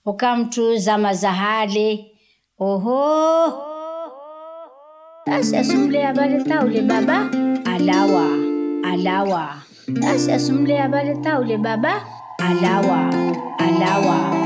Hokamtu zama za hali. Oho. Tasi asumle habari taule baba. Alawa. Tasi asumle habari taule baba. Alawa.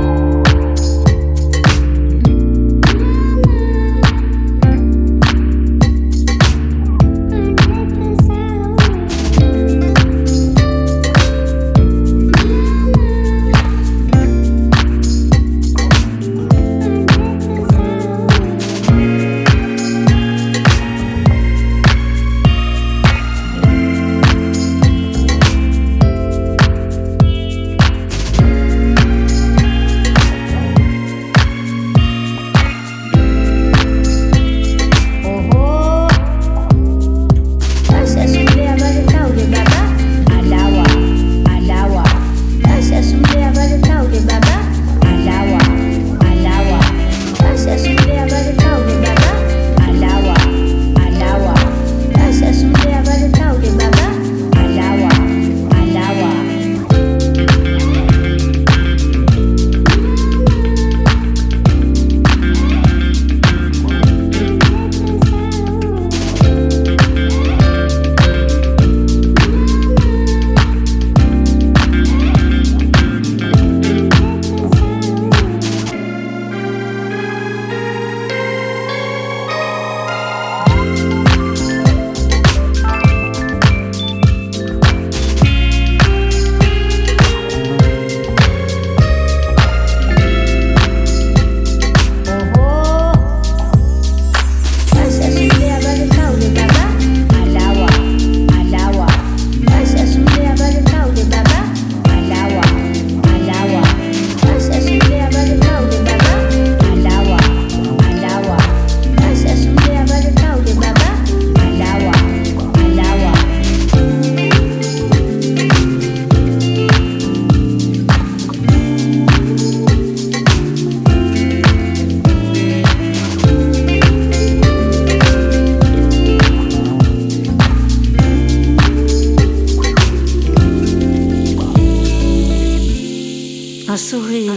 Sourire.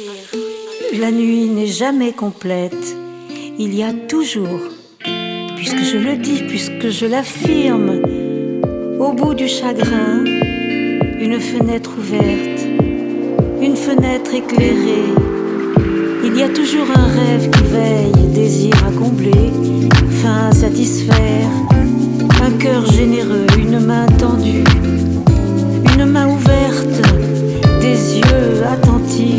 La nuit n'est jamais complète. Il y a toujours, puisque je le dis, puisque je l'affirme, au bout du chagrin, une fenêtre ouverte, une fenêtre éclairée. Il y a toujours un rêve qui veille, désir à combler, faim à satisfaire, un cœur généreux, une main tendue, une main ouverte, des yeux attentifs.